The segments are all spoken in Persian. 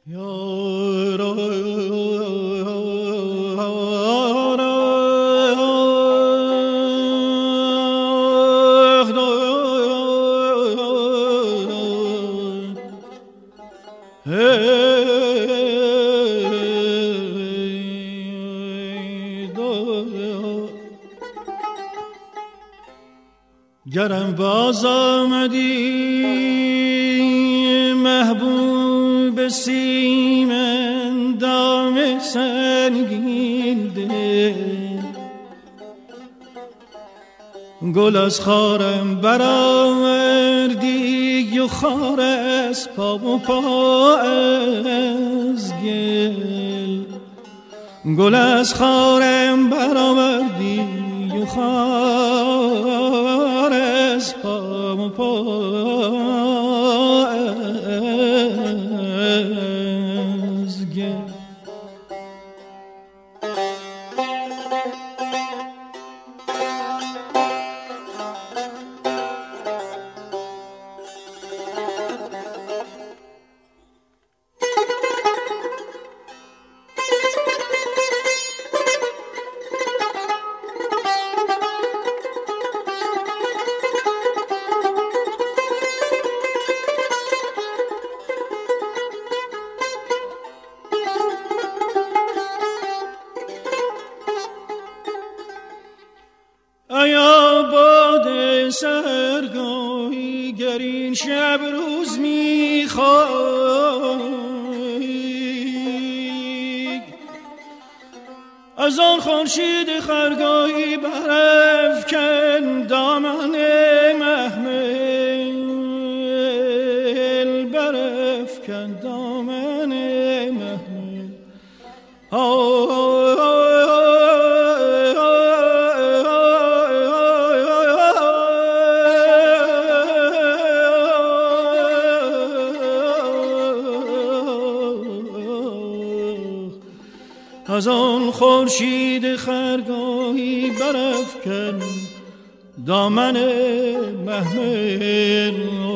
گرم باز آمدی محبوب سیم اندام سنگین ده، گل از خارم برآوردی و خار از پا و پا از گل، گل از خارم برآوردی و خار از پا و پا از گل. آیا باد سرگاهی گر این شب روز میخوای، از آن خورشید خرگاهی برافکن دامن محمل، برافکن دامن محمل. از آن خورشید خرگاهی برافکن دامن محمل.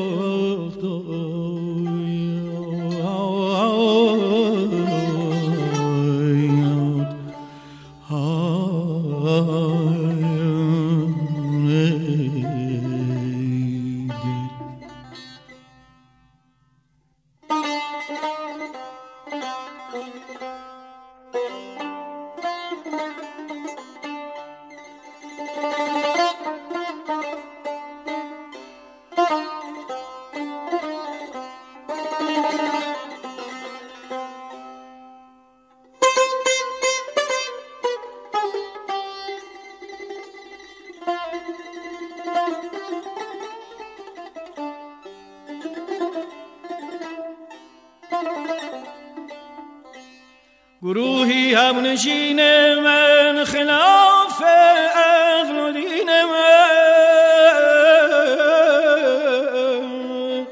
گروهی همنشین من خلاف عقل و دین من،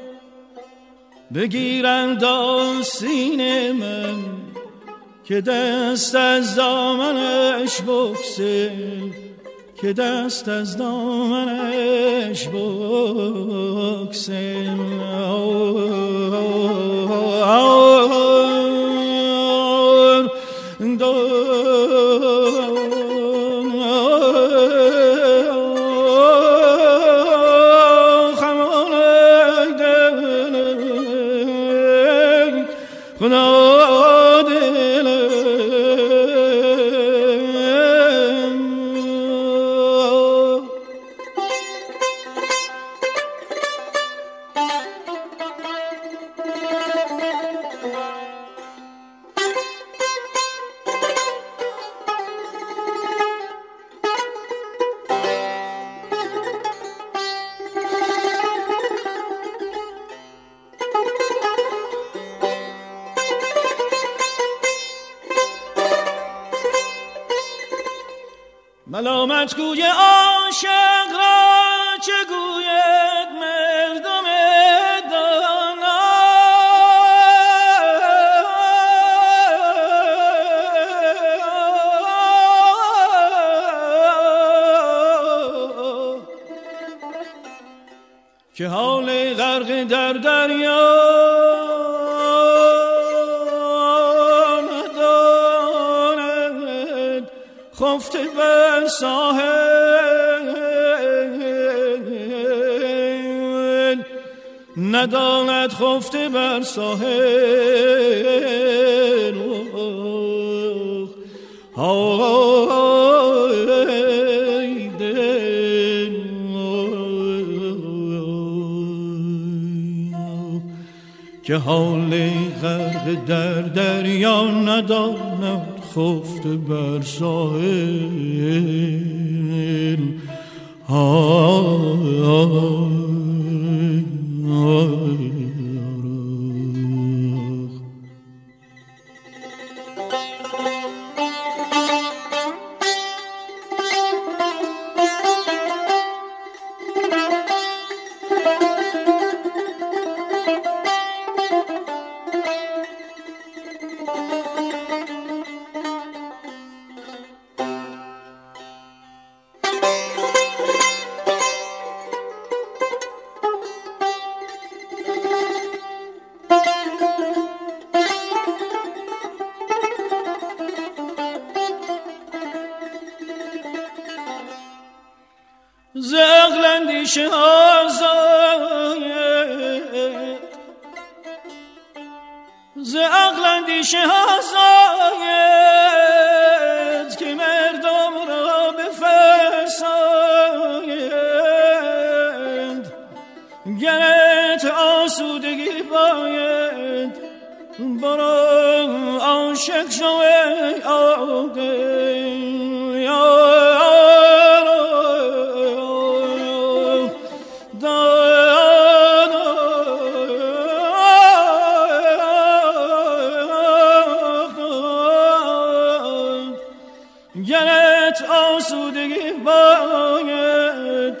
بگیرند آستین من که دست از دامنش بگسل، که دست از دامنش بگسل. ملامت گوی عاشق را چه گوید مردم دانا، که حال غرق در دریا خفته بر ساحل، نداند خفته بر ساحل. که حال غرق در دریا نداند خفته بر ساحل. زغلندیشه آزاید که مردم را بفرساید. گرت آسودگی باید برو عاشق شو ای عاقل. گرت آسودگی باید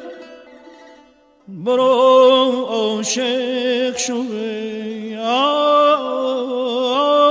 برو عاشق شو.